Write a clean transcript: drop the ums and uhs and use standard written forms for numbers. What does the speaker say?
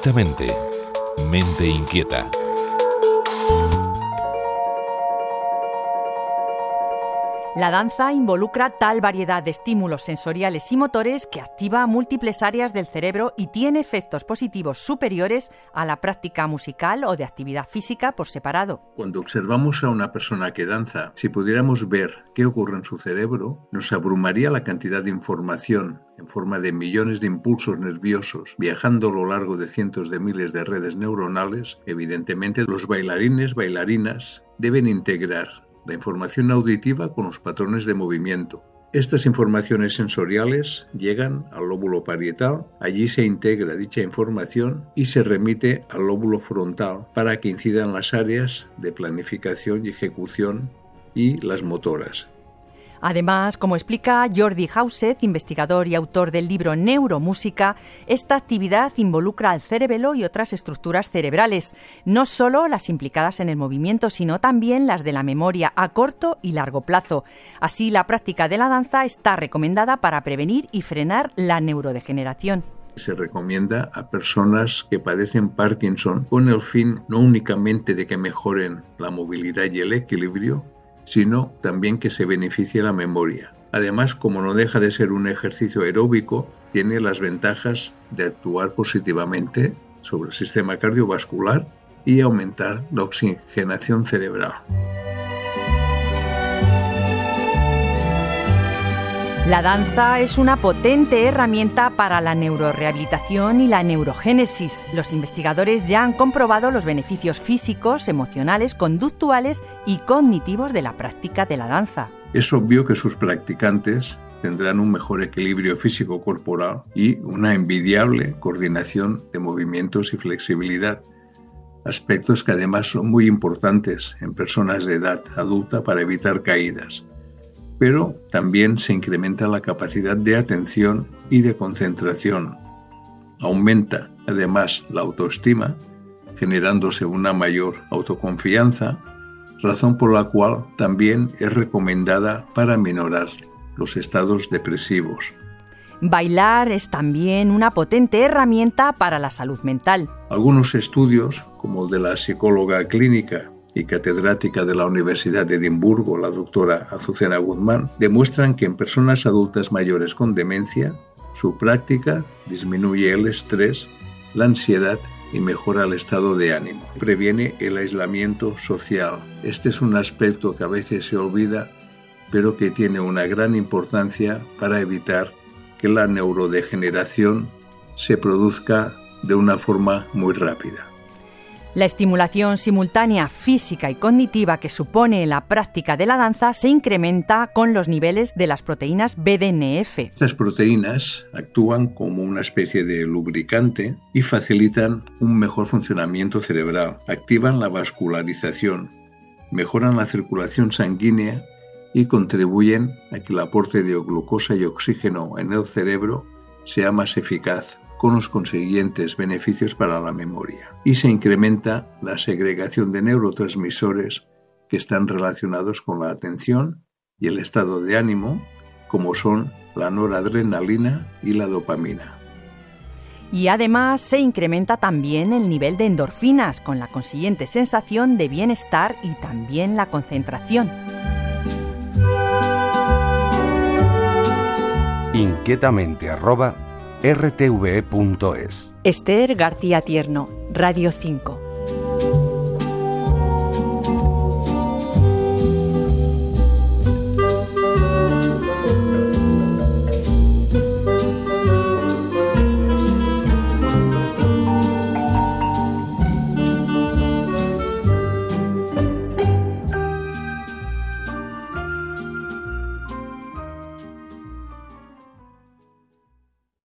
Inquietamente. Mente inquieta. La danza involucra tal variedad de estímulos sensoriales y motores que activa múltiples áreas del cerebro y tiene efectos positivos superiores a la práctica musical o de actividad física por separado. Cuando observamos a una persona que danza, si pudiéramos ver qué ocurre en su cerebro, nos abrumaría la cantidad de información en forma de millones de impulsos nerviosos viajando a lo largo de cientos de miles de redes neuronales. Evidentemente, los bailarinas deben integrar la información auditiva con los patrones de movimiento. Estas informaciones sensoriales llegan al lóbulo parietal, allí se integra dicha información y se remite al lóbulo frontal para que incidan las áreas de planificación y ejecución y las motoras. Además, como explica Jordi Hauset, investigador y autor del libro Neuromúsica, esta actividad involucra al cerebelo y otras estructuras cerebrales, no solo las implicadas en el movimiento, sino también las de la memoria a corto y largo plazo. Así, la práctica de la danza está recomendada para prevenir y frenar la neurodegeneración. Se recomienda a personas que padecen Parkinson con el fin no únicamente de que mejoren la movilidad y el equilibrio, sino también que se beneficie la memoria. Además, como no deja de ser un ejercicio aeróbico, tiene las ventajas de actuar positivamente sobre el sistema cardiovascular y aumentar la oxigenación cerebral. La danza es una potente herramienta para la neurorehabilitación y la neurogénesis. Los investigadores ya han comprobado los beneficios físicos, emocionales, conductuales y cognitivos de la práctica de la danza. Es obvio que sus practicantes tendrán un mejor equilibrio físico-corporal y una envidiable coordinación de movimientos y flexibilidad, aspectos que además son muy importantes en personas de edad adulta para evitar caídas. Pero también se incrementa la capacidad de atención y de concentración. Aumenta además la autoestima, generándose una mayor autoconfianza, razón por la cual también es recomendada para minorar los estados depresivos. Bailar es también una potente herramienta para la salud mental. Algunos estudios, como el de la psicóloga clínica y catedrática de la Universidad de Edimburgo, la doctora Azucena Guzmán, demuestran que en personas adultas mayores con demencia, su práctica disminuye el estrés, la ansiedad y mejora el estado de ánimo. Previene el aislamiento social. Este es un aspecto que a veces se olvida, pero que tiene una gran importancia para evitar que la neurodegeneración se produzca de una forma muy rápida. La estimulación simultánea física y cognitiva que supone la práctica de la danza se incrementa con los niveles de las proteínas BDNF. Estas proteínas actúan como una especie de lubricante y facilitan un mejor funcionamiento cerebral, activan la vascularización, mejoran la circulación sanguínea y contribuyen a que el aporte de glucosa y oxígeno en el cerebro sea más eficaz, con los consiguientes beneficios para la memoria. Y se incrementa la segregación de neurotransmisores que están relacionados con la atención y el estado de ánimo, como son la noradrenalina y la dopamina. Y además se incrementa también el nivel de endorfinas, con la consiguiente sensación de bienestar y también la concentración. Inquietamente @rtve.es. Esther García Tierno, Radio 5.